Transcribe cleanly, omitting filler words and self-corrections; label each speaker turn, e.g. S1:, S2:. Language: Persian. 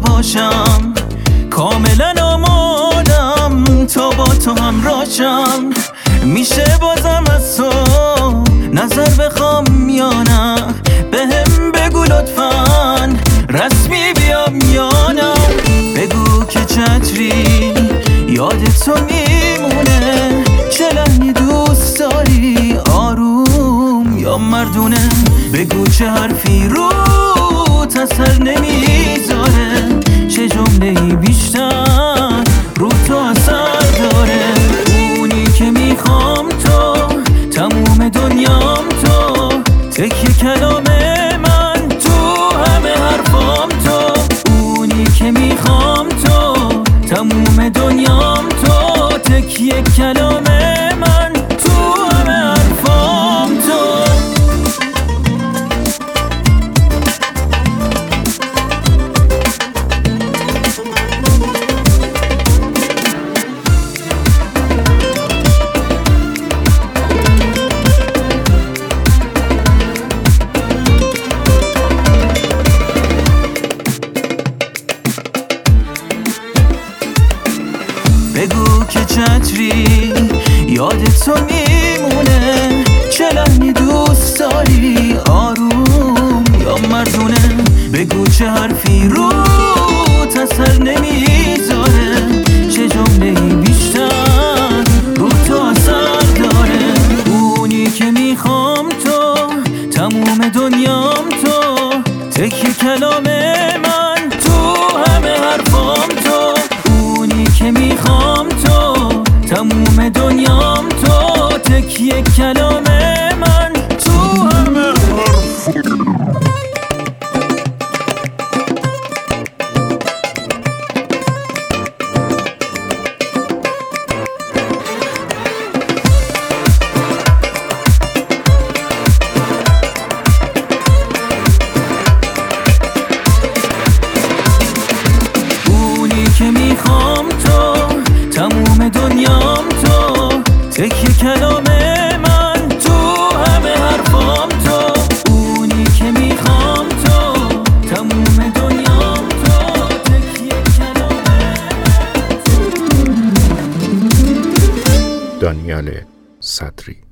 S1: باشم، کاملا آمادم تا با تو همراهشم. میشه بازم از تو نظر بخوام یا نه؟ بهم بگو لطفاً رسمی بیام یا نه؟ بگو که چتری یاد تو میمونه، چه لحنی دوست داری، آروم یا مردونه؟ بگو چه حرفی رو اثر نمیذاره، چه جمله‌ای بیشتر رو تو اثر داره؟ اونی که میخوام تو، تموم دنیام تو، تکیه کلام من تو همه حرفام تو. اونی که میخوام تو، تموم دنیام تو، تکیه کلام من تو همه حرفام تو. بگو که چتری یاد تو میمونه، چه لحنی دوست داری، آروم یا مردونه؟ بگو چه حرفی رو اثر نمیذاره، چه جمله‌ای بیشتر رو تو اثر داره؟ اونی که میخوام تو، تموم دنیام تو، تکیه کلام من تو همه حرفام تو. اونی که میخوام تو، تموم دنیام تو، تکیه کلام من تو همه حرفام. که میخوام تو، تموم دنیام تو، تکیه کلام من تو همه حرفام تو. اونی که میخوام تو، تموم دنیام تو، تکیه کلام من تو.
S2: دانیال صدری.